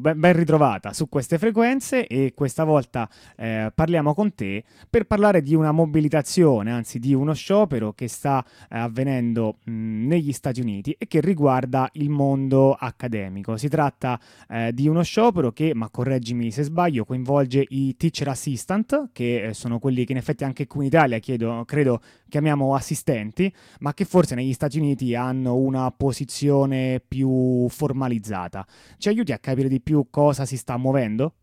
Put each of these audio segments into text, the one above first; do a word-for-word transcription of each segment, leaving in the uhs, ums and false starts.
Ben, ben ritrovata su queste frequenze e questa volta eh, parliamo con te per parlare di una mobilitazione, anzi di uno sciopero che sta eh, avvenendo mh, negli Stati Uniti e che riguarda il mondo accademico. Si tratta eh, di uno sciopero che, ma correggimi se sbaglio, coinvolge i teacher assistant, che eh, sono quelli che in effetti anche qui in Italia chiedo, credo chiamiamo assistenti, ma che forse negli Stati Uniti hanno una posizione più formalizzata. Ci aiuti a capire di più cosa si sta muovendo?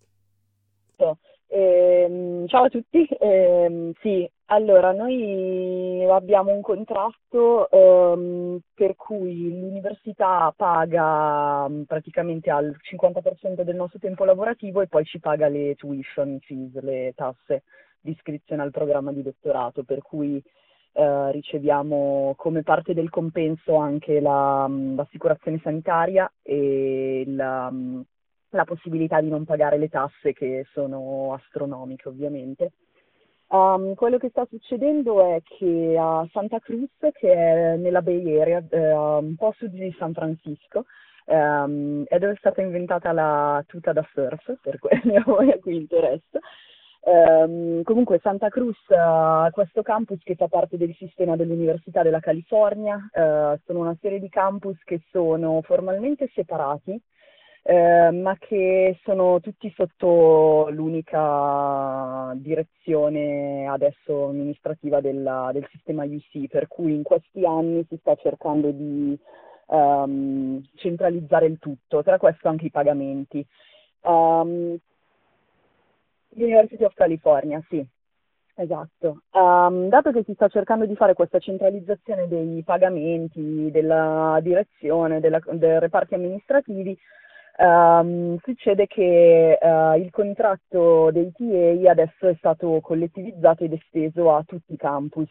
Ehm, ciao a tutti. Ehm, sì, allora noi abbiamo un contratto ehm, per cui l'università paga mm, praticamente al cinquanta per cento del nostro tempo lavorativo e poi ci paga le tuition fees, le tasse di iscrizione al programma di dottorato, per cui eh, riceviamo come parte del compenso anche la, mm, l'assicurazione sanitaria e la, mm, la possibilità di non pagare le tasse che sono astronomiche ovviamente. Um, quello che sta succedendo è che a Santa Cruz, che è nella Bay Area, eh, un po' a sud di San Francisco, ehm, è dove è stata inventata la tuta da surf, per quelli a voi a cui interessa. Ehm, comunque Santa Cruz ha questo campus che fa parte del sistema dell'Università della California. Eh, sono una serie di campus che sono formalmente separati, eh, ma che sono tutti sotto l'unica direzione adesso amministrativa della- del sistema U C, per cui in questi anni si sta cercando di ehm, centralizzare il tutto, tra questo anche i pagamenti. Um, University of California, sì, esatto. Um, dato che si sta cercando di fare questa centralizzazione dei pagamenti, della direzione, della- dei reparti amministrativi, ehm, succede che eh, il contratto dei T A adesso è stato collettivizzato ed esteso a tutti i campus.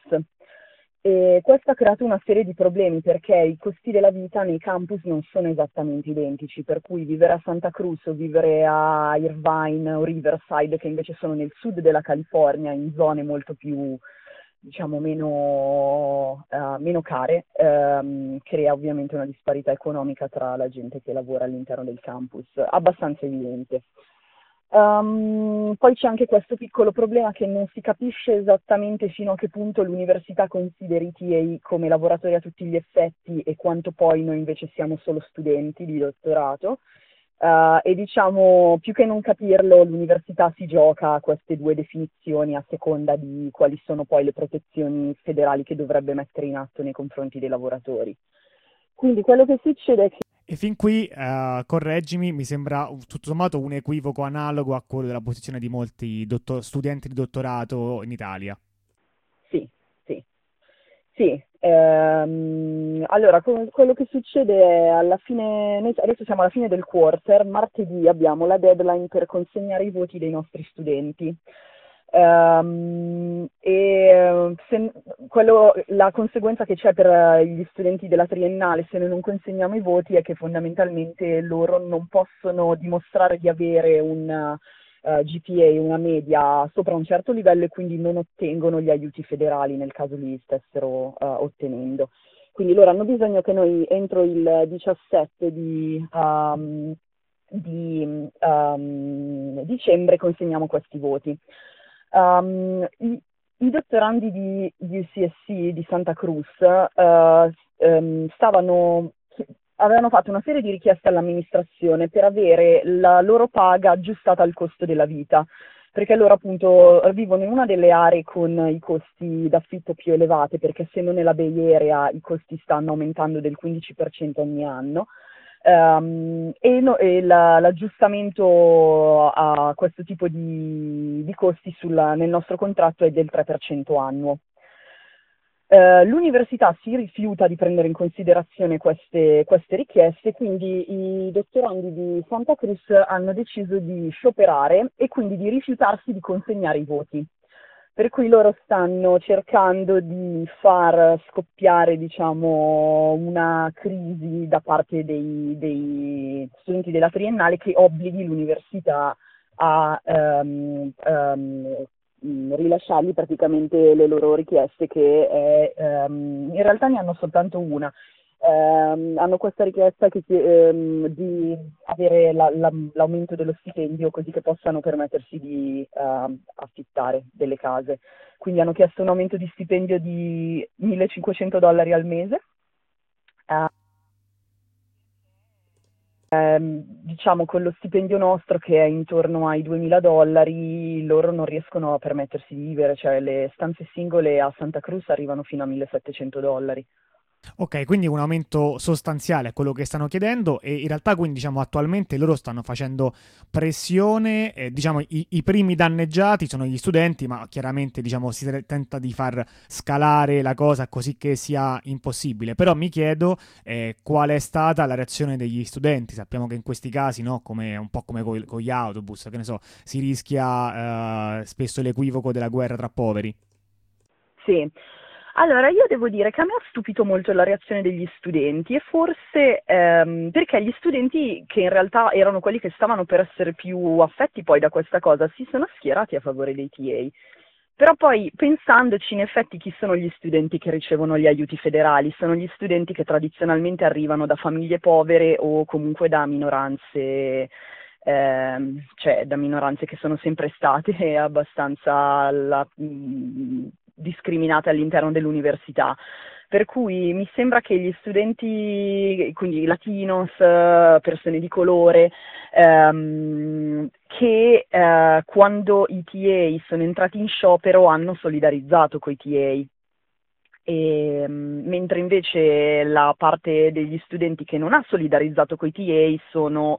E questo ha creato una serie di problemi perché i costi della vita nei campus non sono esattamente identici, per cui vivere a Santa Cruz o vivere a Irvine o Riverside, che invece sono nel sud della California, in zone molto più, diciamo, meno, eh, meno care, ehm, crea ovviamente una disparità economica tra la gente che lavora all'interno del campus, abbastanza evidente. Um, poi c'è anche questo piccolo problema che non si capisce esattamente fino a che punto l'università consideri i T A come lavoratori a tutti gli effetti e quanto poi noi invece siamo solo studenti di dottorato. Uh, e diciamo, più che non capirlo, l'università si gioca a queste due definizioni a seconda di quali sono poi le protezioni federali che dovrebbe mettere in atto nei confronti dei lavoratori. Quindi quello che succede è che E fin qui, eh, correggimi, mi sembra uh, tutto sommato un equivoco analogo a quello della posizione di molti dottor- studenti di dottorato in Italia. sì, sì. Sì, ehm, allora co- quello che succede è alla fine, noi adesso siamo alla fine del quarter, martedì abbiamo la deadline per consegnare i voti dei nostri studenti. Ehm, e eh, se- quello- la conseguenza che c'è per eh, gli studenti della triennale se noi non consegniamo i voti è che fondamentalmente loro non possono dimostrare di avere un eh, G P A, una media sopra un certo livello e quindi non ottengono gli aiuti federali nel caso li stessero eh, ottenendo. Quindi loro hanno bisogno che noi entro il diciassette di, um, di um, dicembre consegniamo questi voti. Um, i, I dottorandi di U C S C di Santa Cruz eh, ehm, stavano avevano fatto una serie di richieste all'amministrazione per avere la loro paga aggiustata al costo della vita, perché loro appunto vivono in una delle aree con i costi d'affitto più elevate, perché essendo nella Bay Area i costi stanno aumentando del quindici per cento ogni anno. Um, e, no, e la, l'aggiustamento a questo tipo di, di costi sulla, nel nostro contratto è del tre per cento annuo. Eh, l'università si rifiuta di prendere in considerazione queste, queste richieste, quindi i dottorandi di Santa Cruz hanno deciso di scioperare e quindi di rifiutarsi di consegnare i voti. Per cui loro stanno cercando di far scoppiare, diciamo, una crisi da parte dei, dei studenti della triennale che obblighi l'università a ehm, ehm, mh, rilasciargli praticamente le loro richieste, che è, ehm, in realtà ne hanno soltanto una, ehm, hanno questa richiesta che si- ehm, di avere la- la- l'aumento dello stipendio così che possano permettersi di ehm, affittare delle case. Quindi hanno chiesto un aumento di stipendio di millecinquecento dollari al mese. Eh, ehm, diciamo con lo stipendio nostro che è intorno ai duemila dollari, loro non riescono a permettersi di vivere, cioè le stanze singole a Santa Cruz arrivano fino a millesettecento dollari. Ok, quindi un aumento sostanziale a quello che stanno chiedendo e in realtà quindi diciamo attualmente loro stanno facendo pressione, eh, diciamo i, i primi danneggiati sono gli studenti, ma chiaramente diciamo si tre- tenta di far scalare la cosa così che sia impossibile, però mi chiedo eh, qual è stata la reazione degli studenti, sappiamo che in questi casi, no, come, un po' come con gli autobus, che ne so, si rischia eh, spesso l'equivoco della guerra tra poveri. Sì, allora io devo dire che a me ha stupito molto la reazione degli studenti e forse ehm, perché gli studenti, che in realtà erano quelli che stavano per essere più affetti poi da questa cosa, si sono schierati a favore dei T A. Però poi pensandoci, in effetti chi sono gli studenti che ricevono gli aiuti federali? Sono gli studenti che tradizionalmente arrivano da famiglie povere o comunque da minoranze, ehm, cioè da minoranze che sono sempre state abbastanza la- mh, discriminate all'interno dell'università. Per cui mi sembra che gli studenti, quindi latinos, eh, persone di colore, ehm, che eh, quando i T A sono entrati in sciopero hanno solidarizzato coi T A. E, mm, mentre invece la parte degli studenti che non ha solidarizzato coi T A sono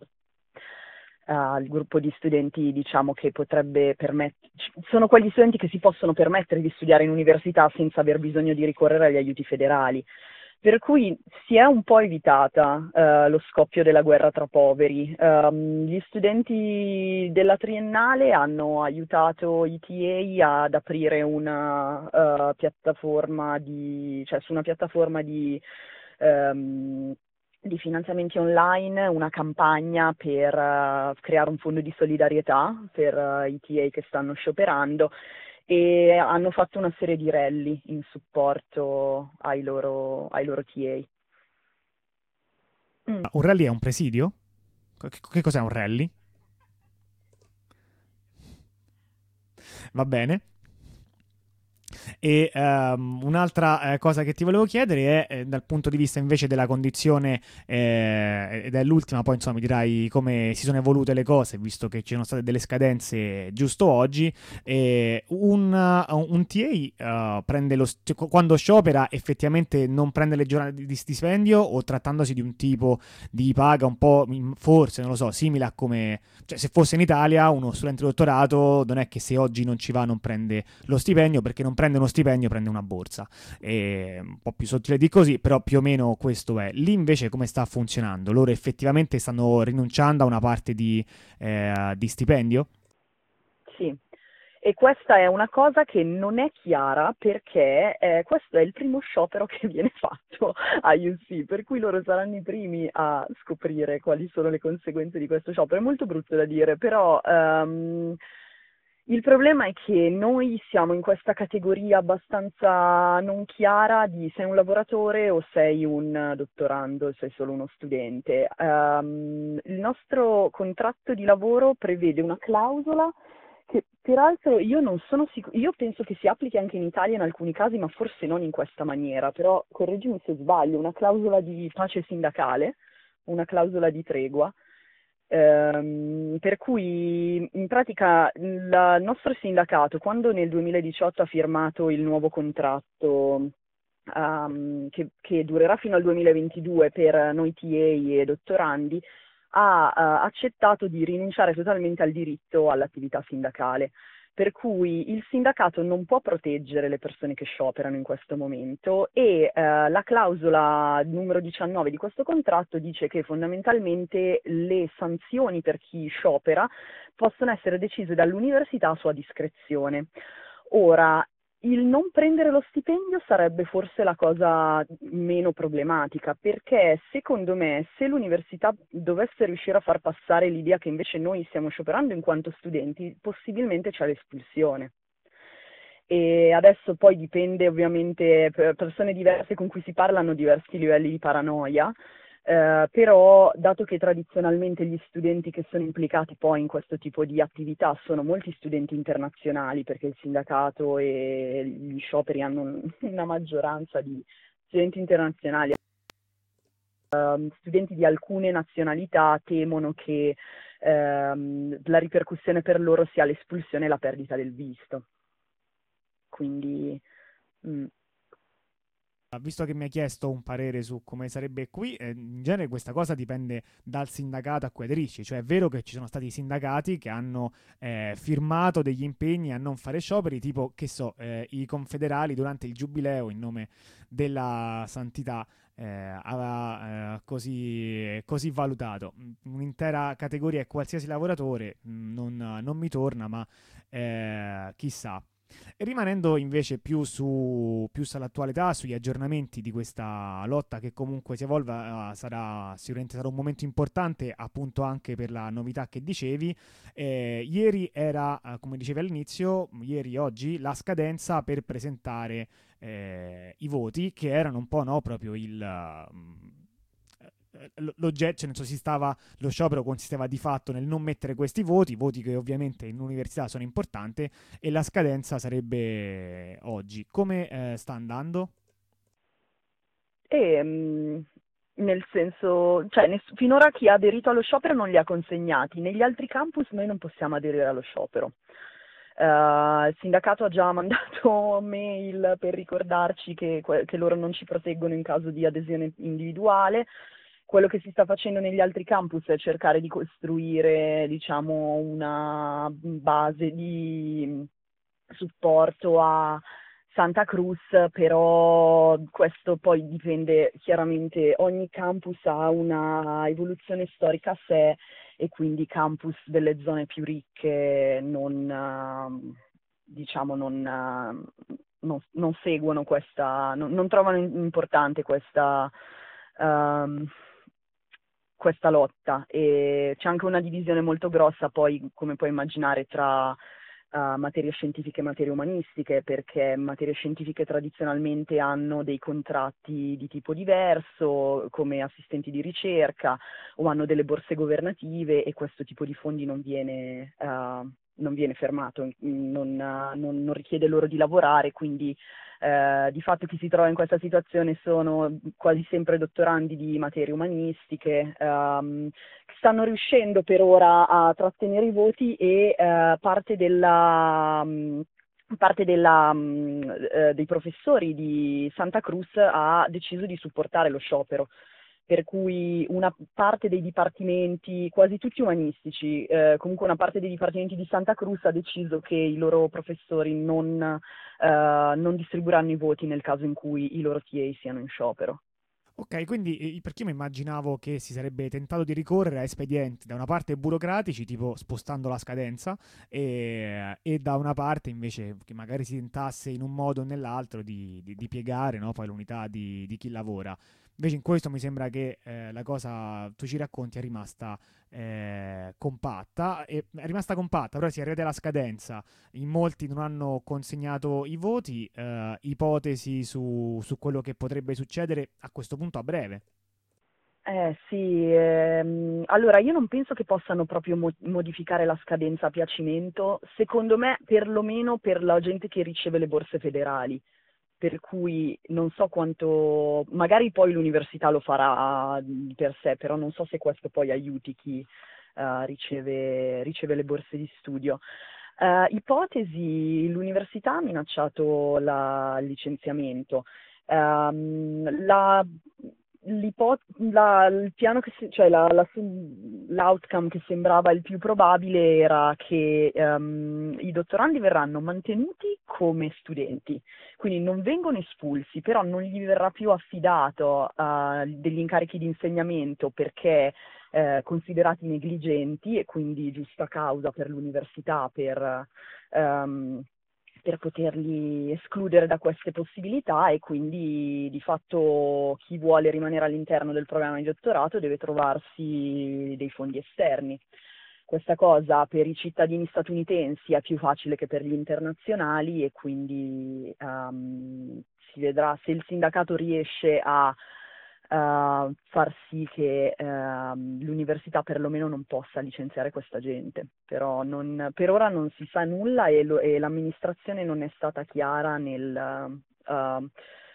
eh, il gruppo di studenti, diciamo, che potrebbe permettere, sono quegli studenti che si possono permettere di studiare in università senza aver bisogno di ricorrere agli aiuti federali. Per cui si è un po' evitata eh, lo scoppio della guerra tra poveri. Ehm, gli studenti della triennale hanno aiutato i T A ad aprire una eh, piattaforma di, cioè su una piattaforma di, ehm, di finanziamenti online, una campagna per eh, creare un fondo di solidarietà per eh, i T A che stanno scioperando e hanno fatto una serie di rally in supporto ai loro, ai loro T A. Mm. Un rally è un presidio? Che, che cos'è un rally? Va bene. E ehm, un'altra eh, cosa che ti volevo chiedere è eh, dal punto di vista invece della condizione, eh, ed è l'ultima, poi insomma mi dirai come si sono evolute le cose, visto che ci sono state delle scadenze giusto oggi. Eh, un, un T A eh, prende lo, st- quando sciopera effettivamente non prende le giornate di, di stipendio o trattandosi di un tipo di paga un po' mm, forse, non lo so, simile a come, cioè se fosse in Italia uno studente di dottorato non è che se oggi non ci va non prende lo stipendio, perché non prende uno stipendio, prende una borsa. È un po' più sottile di così, però più o meno questo è. Lì invece come sta funzionando? Loro effettivamente stanno rinunciando a una parte di, eh, di stipendio? Sì, e questa è una cosa che non è chiara perché eh, questo è il primo sciopero che viene fatto a U C, per cui loro saranno i primi a scoprire quali sono le conseguenze di questo sciopero. È molto brutto da dire, però ehm, il problema è che noi siamo in questa categoria abbastanza non chiara di sei un lavoratore o sei un dottorando, sei solo uno studente. Ehm, il nostro contratto di lavoro prevede una clausola che peraltro io non sono sicura, io penso che si applichi anche in Italia in alcuni casi, ma forse non in questa maniera, però correggimi se sbaglio, una clausola di pace sindacale, una clausola di tregua, ehm, per cui in pratica il nostro sindacato, quando nel duemiladiciotto ha firmato il nuovo contratto ehm, che, che durerà fino al duemilaventidue per noi T A e dottorandi, ha eh, accettato di rinunciare totalmente al diritto all'attività sindacale. Per cui il sindacato non può proteggere le persone che scioperano in questo momento e eh, la clausola numero diciannove di questo contratto dice che fondamentalmente le sanzioni per chi sciopera possono essere decise dall'università a sua discrezione. Ora, il non prendere lo stipendio sarebbe forse la cosa meno problematica, perché secondo me se l'università dovesse riuscire a far passare l'idea che invece noi stiamo scioperando in quanto studenti, possibilmente c'è l'espulsione. e adesso poi dipende ovviamente, per persone diverse con cui si parla hanno diversi livelli di paranoia, eh, però dato che tradizionalmente gli studenti che sono implicati poi in questo tipo di attività sono molti studenti internazionali, perché il sindacato e gli scioperi hanno un- una maggioranza di studenti internazionali, ehm, studenti di alcune nazionalità temono che ehm, la ripercussione per loro sia l'espulsione e la perdita del visto. Quindi, mm, Visto che mi hai chiesto un parere su come sarebbe qui, eh, in genere questa cosa dipende dal sindacato a cui aderisci, cioè è vero che ci sono stati sindacati che hanno eh, firmato degli impegni a non fare scioperi, tipo, che so, eh, i confederali durante il giubileo in nome della santità eh, aveva eh, così, così valutato. Un'intera categoria e qualsiasi lavoratore mh, non, non mi torna, ma eh, chissà. E rimanendo invece più, su, più sull'attualità, sugli aggiornamenti di questa lotta che comunque si evolve, eh, sarà sicuramente sarà un momento importante appunto anche per la novità che dicevi. Eh, ieri era, eh, come dicevi all'inizio, ieri, oggi, la scadenza per presentare eh, i voti che erano un po' no, proprio il... mm, l'oggetto, cioè nel senso si stava, lo sciopero consisteva di fatto nel non mettere questi voti, voti che ovviamente in università sono importanti, e la scadenza sarebbe oggi. Come eh, sta andando? e mm, nel senso, cioè, ness- finora chi ha aderito allo sciopero non li ha consegnati, negli altri campus noi non possiamo aderire allo sciopero. Eh, il sindacato ha già mandato mail per ricordarci che, que- che loro non ci proteggono in caso di adesione individuale. Quello che si sta facendo negli altri campus è cercare di costruire, diciamo, una base di supporto a Santa Cruz, però questo poi dipende chiaramente, ogni campus ha una evoluzione storica a sé e quindi i campus delle zone più ricche non, eh, diciamo, non, eh, non- non seguono questa, non, non trovano importante questa, ehm, questa lotta, e c'è anche una divisione molto grossa poi, come puoi immaginare, tra uh, materie scientifiche e materie umanistiche, perché materie scientifiche tradizionalmente hanno dei contratti di tipo diverso, come assistenti di ricerca, o hanno delle borse governative e questo tipo di fondi non viene, uh, non viene fermato, non, uh, non, non richiede loro di lavorare, quindi eh, di fatto chi si trova in questa situazione sono quasi sempre dottorandi di materie umanistiche, ehm, che stanno riuscendo per ora a trattenere i voti e eh, parte della... mh, parte della, mh, eh, dei professori di Santa Cruz ha deciso di supportare lo sciopero, per cui una parte dei dipartimenti, quasi tutti umanistici, eh, comunque una parte dei dipartimenti di Santa Cruz ha deciso che i loro professori non, eh, non distribuiranno i voti nel caso in cui i loro T A siano in sciopero. Ok, quindi eh, perché io mi immaginavo che si sarebbe tentato di ricorrere a espedienti da una parte burocratici, tipo spostando la scadenza, e, e da una parte invece che magari si tentasse in un modo o nell'altro di, di- di piegare, no, poi l'unità di, di chi lavora. Invece in questo mi sembra che eh, la cosa, tu ci racconti, è rimasta eh, compatta, e, è rimasta compatta, però si è arrivati alla scadenza, in molti non hanno consegnato i voti, eh, ipotesi su, su quello che potrebbe succedere a questo punto a breve. Eh sì, ehm, allora io non penso che possano proprio mo- modificare la scadenza a piacimento, secondo me perlomeno per la gente che riceve le borse federali, per cui non so quanto, magari poi l'università lo farà di per sé, però non so se questo poi aiuti chi eh, riceve, riceve le borse di studio. Eh, ipotesi, l'università ha minacciato la- il licenziamento. Ehm, la, l'ipo- la- il piano che si- cioè la- la- l'outcome che sembrava il più probabile era che ehm, i dottorandi verranno mantenuti come studenti, quindi non vengono espulsi, però non gli verrà più affidato eh, degli incarichi di insegnamento perché eh, considerati negligenti e quindi giusta causa per l'università per, ehm, per poterli escludere da queste possibilità, e quindi di fatto chi vuole rimanere all'interno del programma di dottorato deve trovarsi dei fondi esterni. questa cosa per i cittadini statunitensi è più facile che per gli internazionali, e quindi um, si vedrà se il sindacato riesce a uh, far sì che uh, l'università perlomeno non possa licenziare questa gente. Però non, per ora non si sa nulla, e, lo, e l'amministrazione non è stata chiara nel... Uh,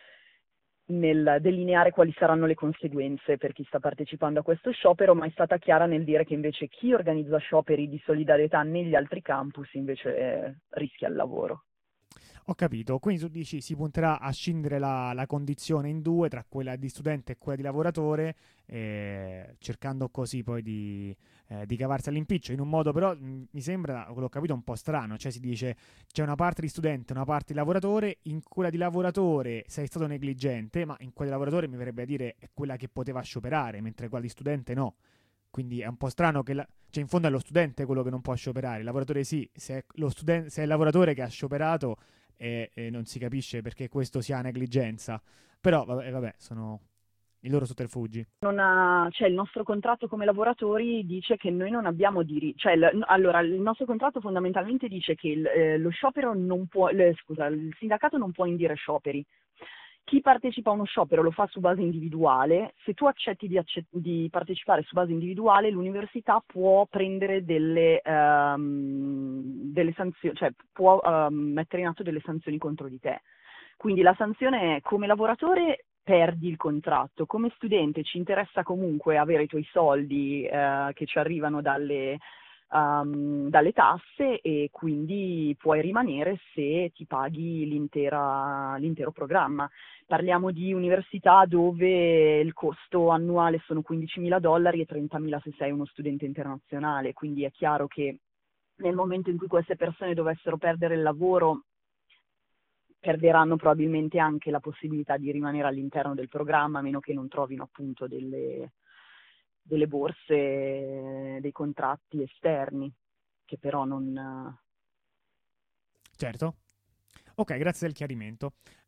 nel delineare quali saranno le conseguenze per chi sta partecipando a questo sciopero, ma è stata chiara nel dire che invece chi organizza scioperi di solidarietà negli altri campus invece eh, rischia il lavoro. Ho capito, quindi tu dici si punterà a scindere la, la condizione in due tra quella di studente e quella di lavoratore, eh, cercando così poi di, eh, di cavarsi all'impiccio, in un modo però mh, mi sembra, quello ho capito, un po' strano, cioè si dice c'è una parte di studente e una parte di lavoratore, in quella di lavoratore sei stato negligente, ma in quella di lavoratore mi verrebbe a dire è quella che poteva scioperare, mentre quella di studente no. Quindi è un po' strano che, la, cioè in fondo è lo studente quello che non può scioperare, il lavoratore sì, se è, lo studen- se è il lavoratore che ha scioperato e, e non si capisce perché questo sia negligenza. Però vabbè, vabbè sono i loro sotterfugi. Non ha, cioè il nostro contratto come lavoratori dice che noi non abbiamo diritti, cioè il, allora il nostro contratto fondamentalmente dice che il, eh, lo sciopero non può, le, scusa, il sindacato non può indire scioperi. Chi partecipa a uno sciopero lo fa su base individuale. Se tu accetti di, accett- di partecipare su base individuale, l'università può prendere delle, ehm, delle sanzioni, cioè può ehm, mettere in atto delle sanzioni contro di te. Quindi la sanzione è: come lavoratore perdi il contratto, come studente ci interessa comunque avere i tuoi soldi eh, che ci arrivano dalle, um, dalle tasse, e quindi puoi rimanere se ti paghi l'intera, l'intero programma. Parliamo di università dove il costo annuale sono quindicimila dollari e trentamila se sei uno studente internazionale, quindi è chiaro che nel momento in cui queste persone dovessero perdere il lavoro, perderanno probabilmente anche la possibilità di rimanere all'interno del programma, a meno che non trovino appunto delle, delle borse, dei contratti esterni, che però non... Certo. Ok, grazie del chiarimento.